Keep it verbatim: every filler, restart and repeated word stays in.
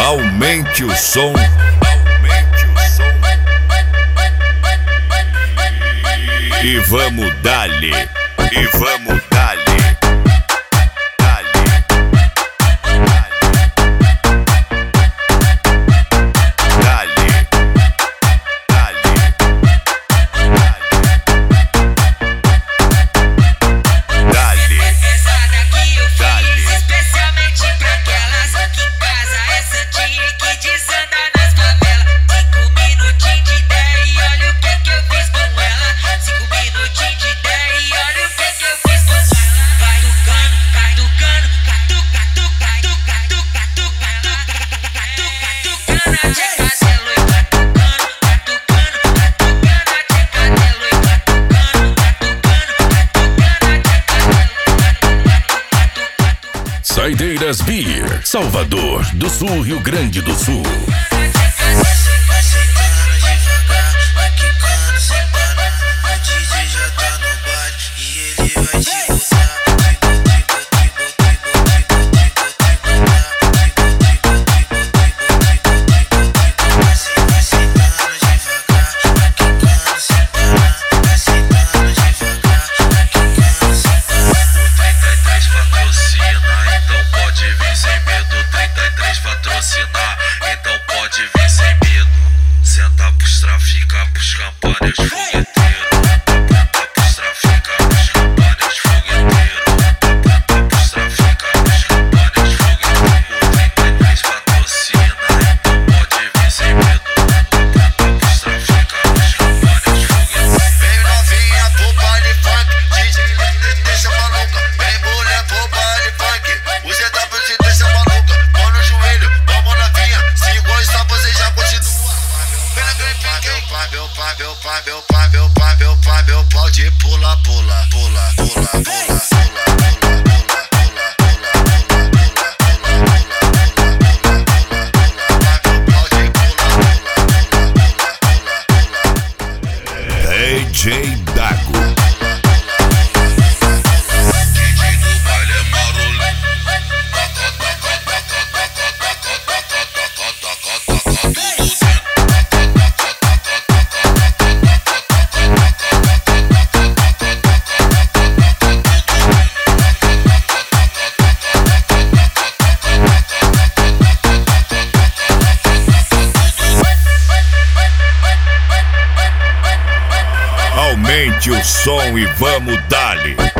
Aumente o som. Aumente o som. E vamos dali. E vamos dali. Saideiras Beer, Salvador do Sul, Rio Grande do Sul. Então pode vir sem medo. Senta pros trafica, pros campanhas fogueteiro. Senta pros trafica, pros campanhas fogueteiro. Senta pros trafica, pros campanhas fogueteiro. O trinta e três patrocina, então pode vir sem medo. Senta pros trafica, pros campanhas fogueteiro. Vem novinha pro baile funk, D J deixa maluca. Vem mulher pro baile funk, o Z W te deixa maluca. Mão no joelho, vamos novinha, se gostar você já continua. Meu pai, meu pai, meu pai, meu pai, meu pai, meu pau de pula, pula, pula, pula, pula, pula, D J Dago. Aumente o som e vamos dali.